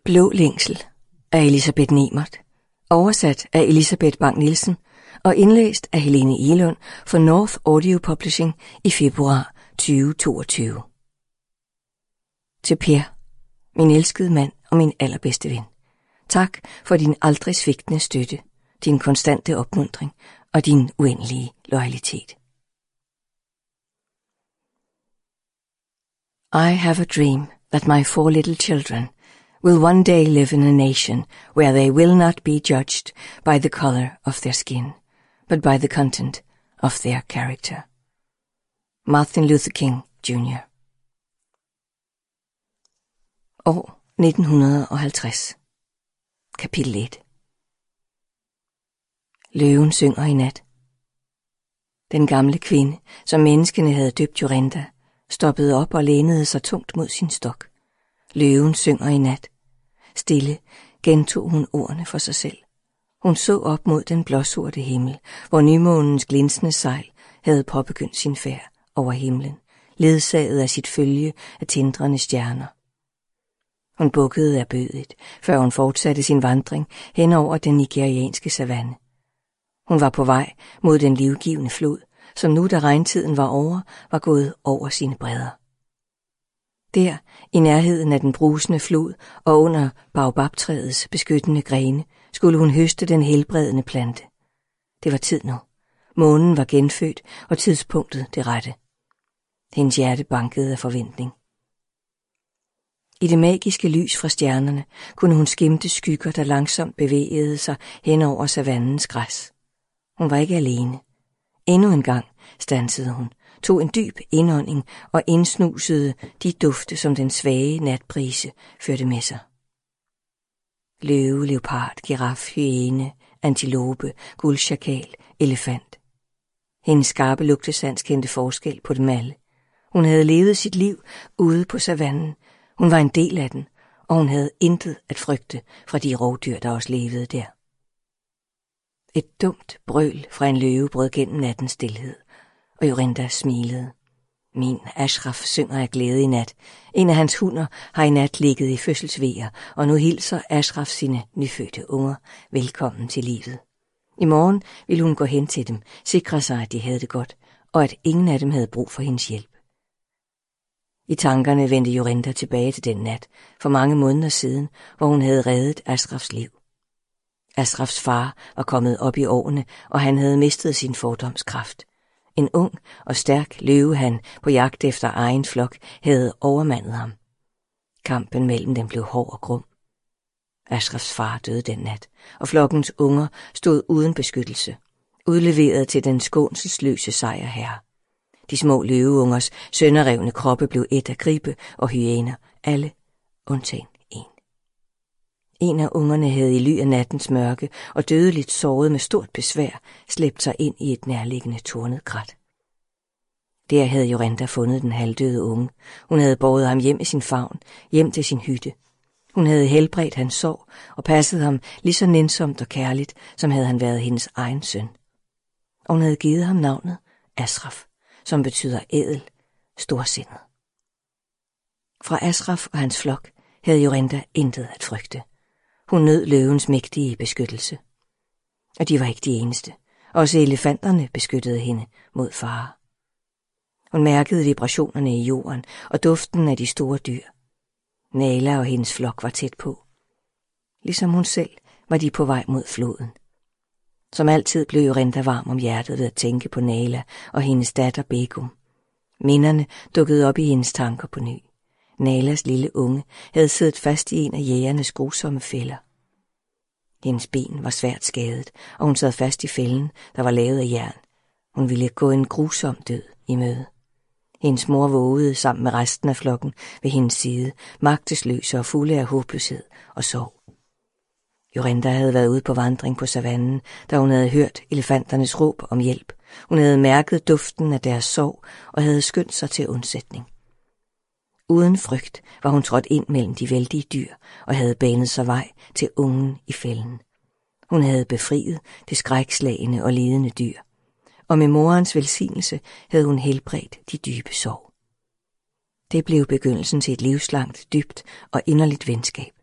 Blå længsel af Elisabeth Nemert, oversat af Elisabeth Bang Nielsen og indlæst af Helene Egelund for North Audio Publishing i februar 2022. Til Per, min elskede mand og min allerbedste ven. Tak for din aldrig svigtende støtte, din konstante opmuntring og din uendelige loyalitet. I have a dream that my 4 little children will one day live in a nation where they will not be judged by the color of their skin, but by the content of their character. Martin Luther King Jr. År 1950. Kapitel 1. Løven synger i nat. Den gamle kvinde, som menneskene havde døbt Jorenda, stoppede op og lænede sig tungt mod sin stok. Løven synger i nat. Stille gentog hun ordene for sig selv. Hun så op mod den blåsorte himmel, hvor nymånens glinsende sejl havde påbegyndt sin færd over himlen, ledsaget af sit følge af tindrende stjerner. Hun bukkede erbødigt, før hun fortsatte sin vandring hen over den nigerianske savanne. Hun var på vej mod den livgivende flod, som nu da regntiden var over, var gået over sine bredder. Der, i nærheden af den brusende flod og under baobabtræets beskyttende grene, skulle hun høste den helbredende plante. Det var tid nu. Månen var genfødt, og tidspunktet det rette. Hendes hjerte bankede af forventning. I det magiske lys fra stjernerne kunne hun skimte skygger, der langsomt bevægede sig hen over savannens græs. Hun var ikke alene. Endnu en gang standsede hun, tog en dyb indånding og indsnusede de dufte, som den svage natbrise førte med sig. Løve, leopard, giraf, hyæne, antilope, guldsjakal, elefant. Hendes skarpe lugtesans kendte forskel på dem alle. Hun havde levet sit liv ude på savannen. Hun var en del af den, og hun havde intet at frygte fra de rovdyr, der også levede der. Et dumt brøl fra en løve brød gennem nattens stilhed, og Jorenda smilede. Min Ashraf synger af glæde i nat. En af hans hunder har i nat ligget i fødselsvejer, og nu hilser Ashraf sine nyfødte unger velkommen til livet. I morgen ville hun gå hen til dem, sikre sig, at de havde det godt, og at ingen af dem havde brug for hendes hjælp. I tankerne vendte Jorenda tilbage til den nat, for mange måneder siden, hvor hun havde reddet Ashrafs liv. Ashrafs far var kommet op i årene, og han havde mistet sin fordomskraft. En ung og stærk løvehan på jagt efter egen flok havde overmandet ham. Kampen mellem dem blev hård og grum. Ashrafs far døde den nat, og flokkens unger stod uden beskyttelse, udleveret til den skånselsløse sejrherre. De små løveungers sønderrevne kroppe blev et af gribe og hyæner, alle undtagen en. En af ungerne havde i ly af nattens mørke og dødeligt såret med stort besvær slæbt sig ind i et nærliggende tornet krat. Der havde Jorenda fundet den halvdøde unge. Hun havde båret ham hjem i sin favn, hjem til sin hytte. Hun havde helbredt hans sår og passet ham lige så nænsomt og kærligt, som havde han været hendes egen søn. Og hun havde givet ham navnet Ashraf, som betyder ædel, storsindet. Fra Ashraf og hans flok havde Jorenda intet at frygte. Hun nød løvens mægtige beskyttelse. Og de var ikke de eneste. Også elefanterne beskyttede hende mod fare. Hun mærkede vibrationerne i jorden og duften af de store dyr. Nala og hendes flok var tæt på. Ligesom hun selv var de på vej mod floden. Som altid blev Jorenda varm om hjertet ved at tænke på Nala og hendes datter Begum. Minderne dukkede op i hendes tanker på ny. Nalas lille unge havde siddet fast i en af jægernes grusomme fælder. Hendes ben var svært skadet, og hun sad fast i fælden, der var lavet af jern. Hun ville gå en grusom død i møde. Hendes mor vågede sammen med resten af flokken ved hendes side, magtesløse og fulde af håbløshed og sorg. Jorenda havde været ude på vandring på savannen, da hun havde hørt elefanternes råb om hjælp. Hun havde mærket duften af deres sorg og havde skyndt sig til undsætning. Uden frygt var hun trådt ind mellem de vældige dyr og havde banet sig vej til ungen i fælden. Hun havde befriet det skrækslagne og lidende dyr, og med morens velsignelse havde hun helbredt de dybe sorg. Det blev begyndelsen til et livslangt, dybt og inderligt venskab.